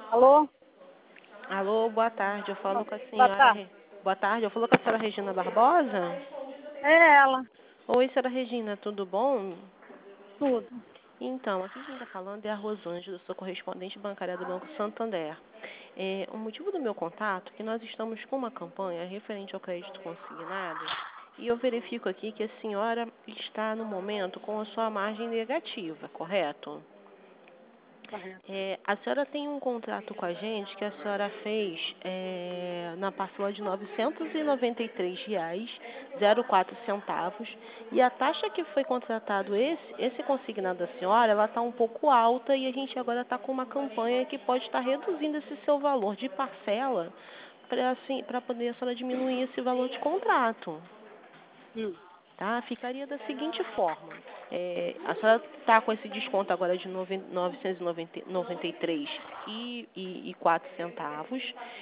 Alô? Alô, boa tarde. Eu falo com a Boa senhora. tarde. Boa tarde. Eu falo com a senhora Regina Barbosa. É ela, Oi, senhora Regina, tudo bom? tudo. Então, aqui quem está falando é a Rosângela, sou correspondente bancária do Banco Santander. O motivo do meu contato é que nós estamos com uma campanha referente ao crédito consignado e eu verifico aqui que a senhora está no momento com a sua margem negativa, correto? Correto. A senhora tem um contrato com a gente que a senhora fez na parcela de R$ 993,04 e a taxa que foi contratado esse consignado da senhora, ela está um pouco alta e a gente agora está com uma campanha que pode estar reduzindo esse seu valor de parcela para assim, para poder a senhora diminuir esse valor de contrato. Hum, Tá? Ficaria da seguinte forma. A senhora está com esse desconto agora de 993,04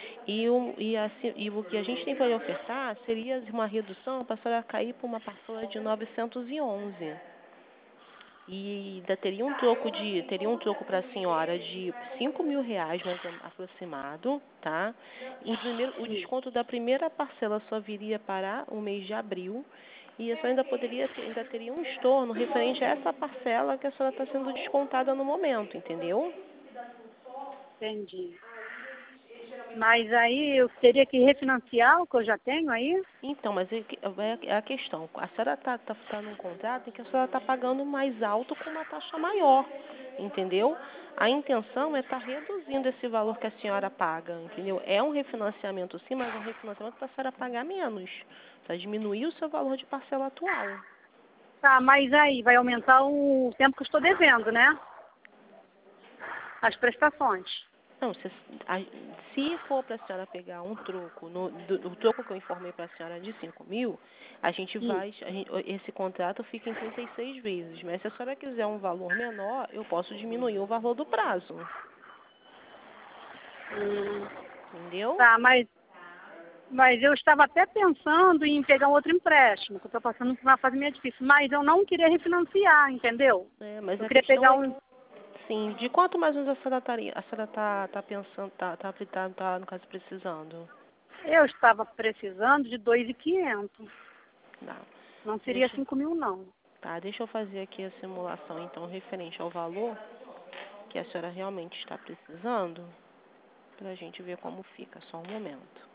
e o que a gente tem para lhe ofertar seria uma redução para a senhora cair para uma parcela de 911. E ainda teria um troco para a senhora de R$ 5.000, mais aproximado, tá? O hum, desconto da primeira parcela só viria para o mês de abril e a senhora ainda teria um estorno referente a essa parcela que a senhora está sendo descontada no momento, entendeu? entendi. Mas aí eu teria que refinanciar o que eu já tenho aí? Então, mas é a questão. A senhora tá num contrato em que a senhora está pagando mais alto com uma taxa maior, entendeu? A intenção é estar reduzindo esse valor que a senhora paga, entendeu? É um refinanciamento sim, mas é um refinanciamento para a senhora pagar menos, para diminuir o seu valor de parcela atual. Tá, mas aí vai aumentar o tempo que eu estou devendo, né? As prestações. Não, se for para a senhora pegar um troco, o troco que eu informei para a senhora de 5.000, Hum, esse contrato fica em 36 vezes. Mas se a senhora quiser um valor menor, eu posso diminuir o valor do prazo. hum. Entendeu? Tá, mas eu estava até pensando em pegar um outro empréstimo, que eu estou passando por uma fase meio difícil. Mas eu não queria refinanciar, entendeu? Mas Eu a queria questão pegar é que, um. sim, de quanto mais ou menos a senhora tá pensando, no caso, precisando? Eu estava precisando de 2.500. Tá. Não seria Deixa, 5.000, não. deixa eu fazer aqui a simulação, então, referente ao valor que a senhora realmente está precisando, para a gente ver como fica. Só um momento.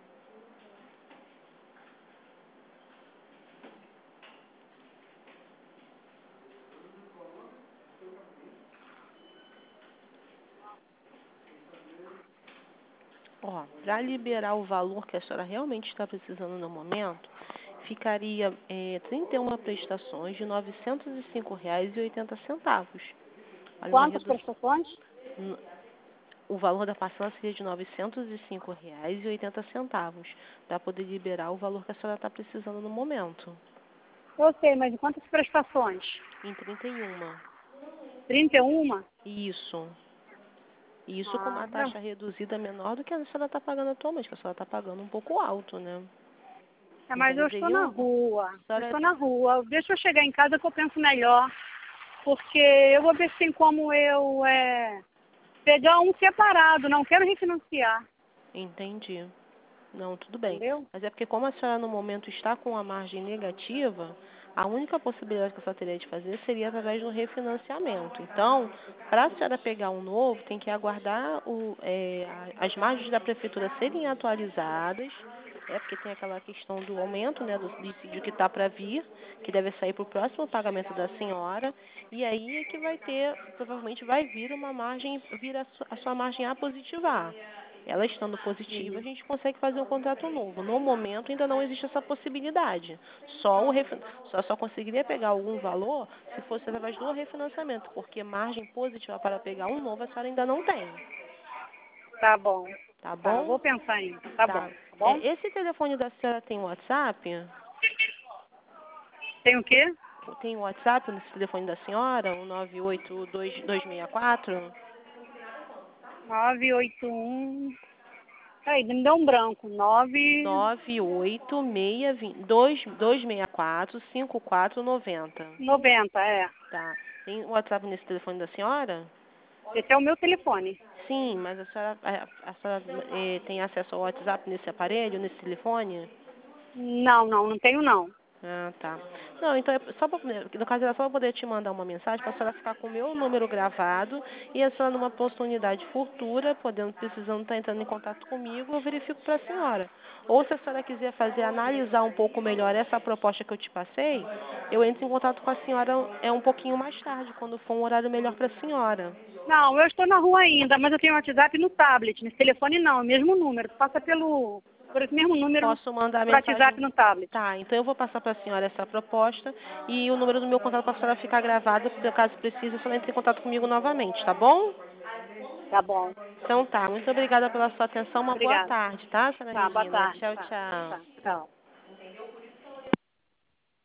Ó, para liberar o valor que a senhora realmente está precisando no momento, ficaria 31 prestações de R$ 905,80. Olha, uma Quantas redução. prestações? O valor da parcela seria de R$ 905,80 para poder liberar o valor que a senhora está precisando no momento, Eu sei, mas em quantas prestações? em 31. 31? Isso. Isso com Ah, uma não. taxa reduzida menor do que a senhora está pagando atualmente, que a senhora está pagando um pouco alto, né? É, mas Então, eu estou na rua. a Eu senhora, estou na rua. Deixa eu chegar em casa que eu penso melhor. Porque eu vou ver se tem como eu pegar um separado. Não quero refinanciar. entendi. Não, tudo bem. Entendeu? Mas é porque como a senhora no momento está com a margem negativa, a única possibilidade que a senhora teria de fazer seria através do refinanciamento. Então, para a senhora pegar um novo, tem que aguardar as margens da prefeitura serem atualizadas, porque tem aquela questão do aumento, né, do dissídio que está para vir, que deve sair para o próximo pagamento da senhora, e aí é que vai ter, provavelmente vai vir uma margem, vir a sua margem a positivar. Ela estando positiva, a Uhum. gente consegue fazer um contrato novo. No momento, ainda não existe essa possibilidade. Só conseguiria pegar algum valor se fosse através do refinanciamento, porque margem positiva para pegar um novo a senhora ainda não tem. Tá bom. Tá Tá, eu bom? vou pensar ainda. Tá bom. Tá. Tá bom? Esse telefone da senhora tem WhatsApp? Tem o quê? Tem WhatsApp nesse telefone da senhora? O 98264? 981. Peraí, me deu um branco. 98624-5490. 990, é. Tá. Tem WhatsApp nesse telefone da senhora? Esse é o meu telefone. Sim, mas a senhora tem acesso ao WhatsApp nesse aparelho, nesse telefone? Não tenho não. Ah, tá. Não, então é só pra, no caso era só pra poder te mandar uma mensagem para a senhora ficar com o meu número gravado e a senhora numa oportunidade futura, precisando estar entrando em contato comigo, eu verifico para a senhora. Ou se a senhora quiser analisar um pouco melhor essa proposta que eu te passei, eu entro em contato com a senhora um pouquinho mais tarde, quando for um horário melhor para a senhora. Não, eu estou na rua ainda, mas eu tenho WhatsApp no tablet. Nesse telefone não, é o mesmo número. Passa por esse mesmo número Posso mandar a pro WhatsApp mensagem? no tablet. Tá, então eu vou passar para a senhora essa proposta e o número do meu contato para a senhora ficar gravado, porque caso precise, a senhora entre em contato comigo novamente, tá bom? Tá bom. Então tá, muito obrigada pela sua atenção, uma boa Obrigada. tarde, tá, senhora Tá, boa Regina? tarde. Tchau, Tá, tchau. tá. Tchau.